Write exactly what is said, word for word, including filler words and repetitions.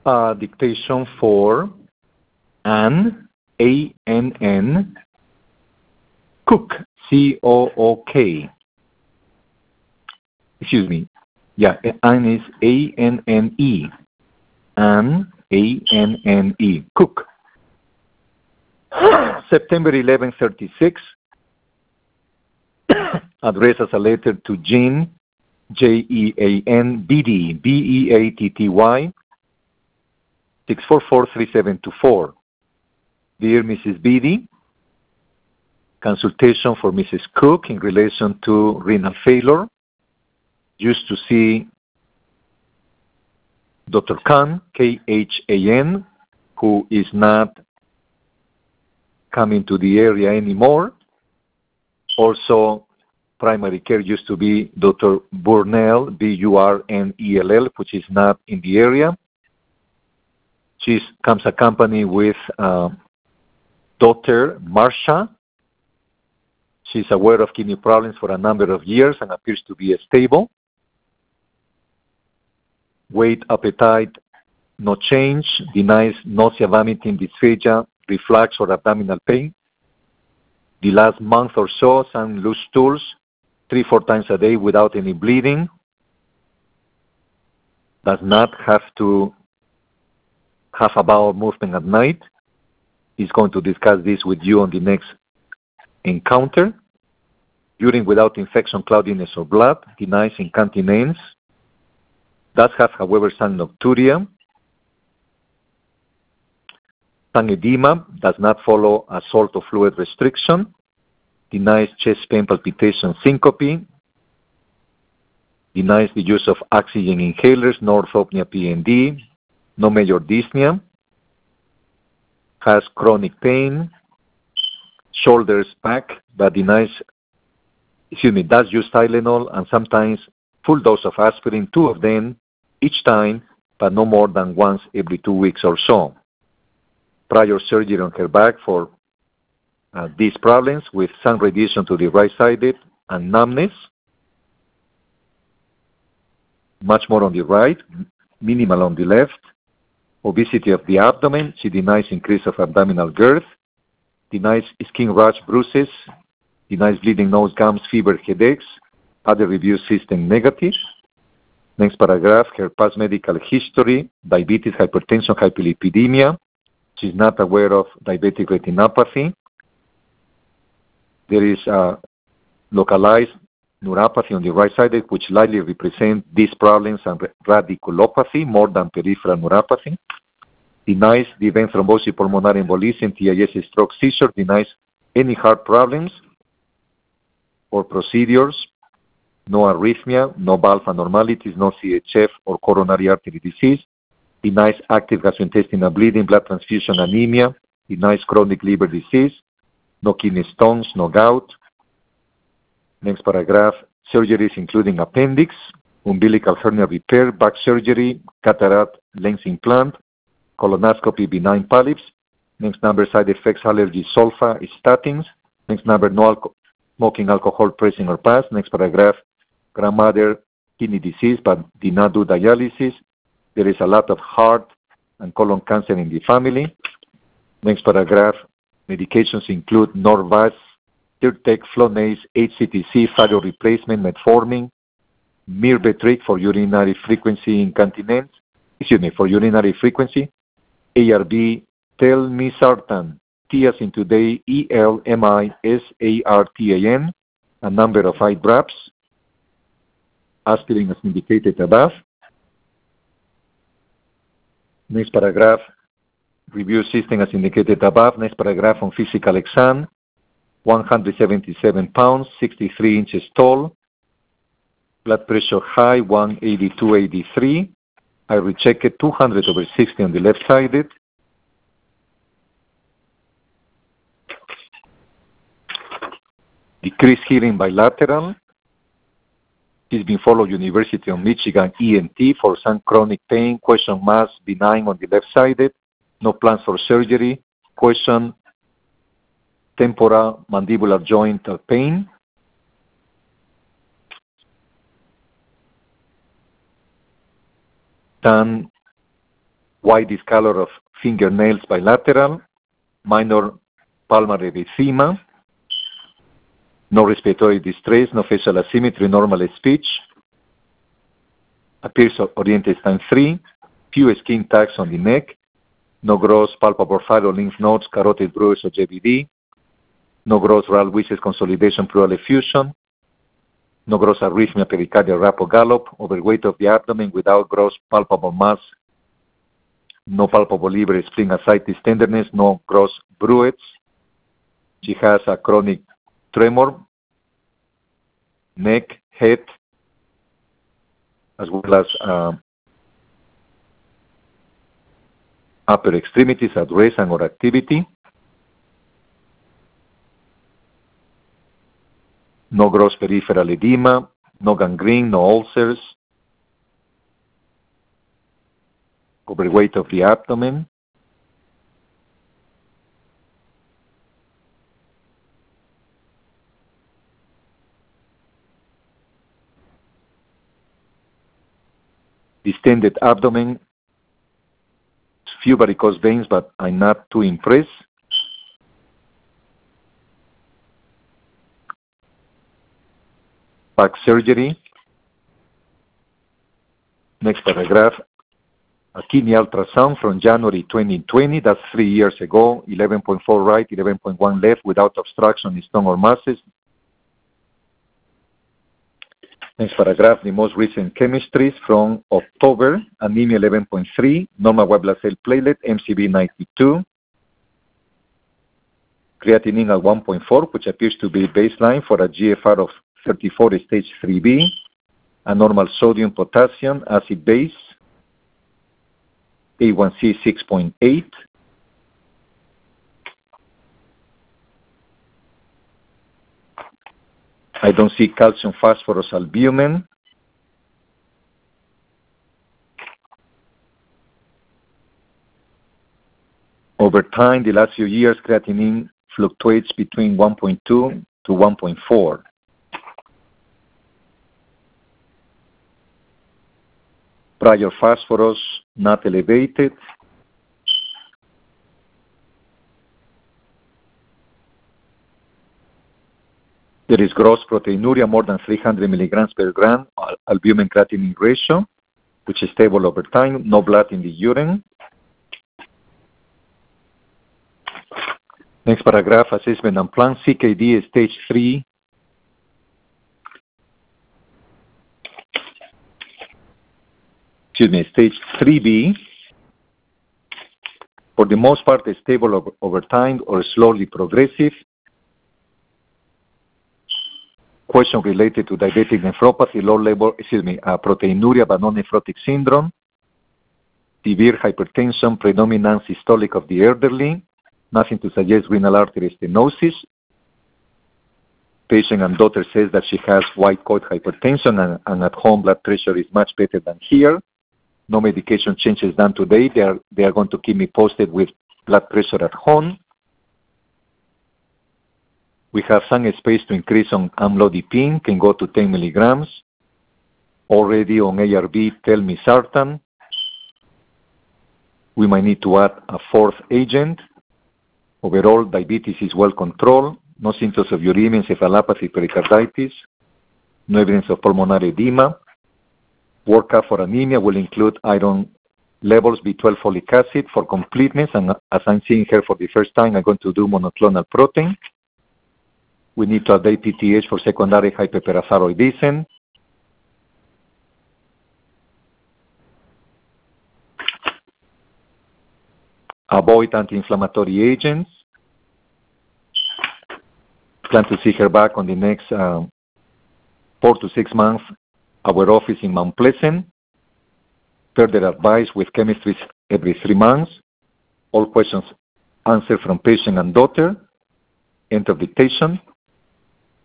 uh, dictation for Ann, A N N, Cook, C O O K. Excuse me. Yeah, Ann is A N N E. Ann, A N N E. Cook. September eleventh, thirty-six. Address as a letter to Jean, J E A N, B D, B E A T T Y, six four four, three seven two four. Dear Missus Beatty, consultation for Missus Cook in relation to renal failure. Used to see Doctor Khan, K H A N, who is not coming to the area anymore. Also, primary care used to be Doctor Burnell, B U R N E L L, which is not in the area. She comes accompanied with uh, Doctor Marsha. She's aware of kidney problems for a number of years and appears to be stable. Weight, appetite, no change. Denies nausea, vomiting, dysphagia, reflux, or abdominal pain. The last month or so, some loose stools, three, four times a day without any bleeding. Does not have to have a bowel movement at night. He's going to discuss this with you on the next encounter. Urine without infection, cloudiness, or blood. Denies incontinence. Does have, however, some nocturia. Tongue edema. Does not follow a salt or fluid restriction. Denies chest pain, palpitation, syncope. Denies the use of oxygen inhalers, no orthopnea, P N D. No major dyspnea. Has chronic pain. Shoulders, back, but denies, excuse me, does use Tylenol and sometimes full dose of aspirin, two of them each time, but no more than once every two weeks or so. Prior surgery on her back for uh, these problems with some radiation to the right-sided and numbness. Much more on the right, minimal on the left. Obesity of the abdomen. She denies increase of abdominal girth. Denies skin rash, bruises. Denies bleeding nose, gums, fever, headaches. Other reviews system negative. Next paragraph, her past medical history, diabetes, hypertension, hyperlipidemia. She's not aware of diabetic retinopathy. There is a localized neuropathy on the right side, which likely represents these problems and radiculopathy more than peripheral neuropathy. Denies the event thrombosis, pulmonary embolism, T I S, stroke, seizure. Denies any heart problems or procedures. No arrhythmia, no valve abnormalities, no C H F or coronary artery disease. Denies active gastrointestinal bleeding, blood transfusion, anemia. Denies chronic liver disease. No kidney stones, no gout. Next paragraph, surgeries including appendix, umbilical hernia repair, back surgery, cataract lens implant, colonoscopy, benign polyps. Next number, side effects, allergy, sulfa, statins. Next number, no alcohol, smoking, alcohol, pressing or pass. Next paragraph, grandmother, kidney disease, but did not do dialysis. There is a lot of heart and colon cancer in the family. Next paragraph, medications include Norvasc, Zyrtec, Flonase, H C T C, thyroid replacement, metformin, Myrbetriq for urinary frequency incontinence, excuse me, for urinary frequency, A R B, telmisartan, Tiazin today, E L M I S A R T A N, a number of eye drops, aspirin as indicated above. Next paragraph, review system as indicated above. Next paragraph on physical exam, one hundred seventy-seven pounds, sixty-three inches tall, blood pressure high, one eighty-two eighty-three. I rechecked it, two hundred over sixty on the left-sided. Decreased hearing bilateral. He's been followed University of Michigan E N T for some chronic pain. Question mass benign on the left-sided. No plans for surgery. Question temporal mandibular joint pain. Done white discolor of fingernails bilateral, minor palmar erythema, no respiratory distress, no facial asymmetry, normal speech, appears oriented time three, few skin tags on the neck, no gross palpable thyroid lymph nodes, carotid bruise or J V D, no gross Ralwitz consolidation pleural effusion, no gross arrhythmia, pericardial rap or gallop, overweight of the abdomen without gross palpable mass, no palpable liver, spleen ascites, tenderness, no gross bruits. She has a chronic tremor, neck, head, as well as uh, upper extremities at rest and or activity. No gross peripheral edema, no gangrene, no ulcers, overweight of the abdomen. Distended abdomen, few varicose veins, but I'm not too impressed. Back surgery. Next paragraph. A kidney ultrasound from January twenty twenty, that's three years ago, eleven point four right, eleven point one left, without obstruction in stone or masses. Next paragraph, the most recent chemistries from October, anemia eleven point three, normal white blood cell platelet, M C V ninety-two, creatinine at one point four, which appears to be baseline for a G F R of thirty-four, stage three B, a normal sodium, potassium, acid base, A one C six point eight, I don't see calcium, phosphorus, albumin. Over time, the last few years, creatinine fluctuates between one point two to one point four. Prior phosphorus not elevated. There is gross proteinuria more than three hundred milligrams per gram, albumin creatinine ratio, which is stable over time, no blood in the urine. Next paragraph, assessment and plan, C K D stage three. Excuse me, stage three B. For the most part, is stable over, over time or slowly progressive. Question related to diabetic nephropathy, low level, excuse me, uh, proteinuria but non-nephrotic syndrome, severe hypertension, predominant systolic of the elderly, nothing to suggest renal artery stenosis. Patient and daughter says that she has white coat hypertension and, and at home blood pressure is much better than here. No medication changes done today. They are, they are going to keep me posted with blood pressure at home. We have some space to increase on amlodipine, can go to ten milligrams. Already on A R B, telmisartan. We might need to add a fourth agent. Overall, diabetes is well controlled. No symptoms of uremia, encephalopathy, pericarditis. No evidence of pulmonary edema. Workup for anemia will include iron levels, B twelve, folic acid for completeness. And as I'm seeing here for the first time, I'm going to do monoclonal protein. We need to update P T H for secondary hyperparathyroidism. Avoid anti-inflammatory agents. Plan to see her back on the next uh, four to six months. Our office in Mount Pleasant. Further advice with chemistry every three months. All questions answered from patient and daughter. End of dictation.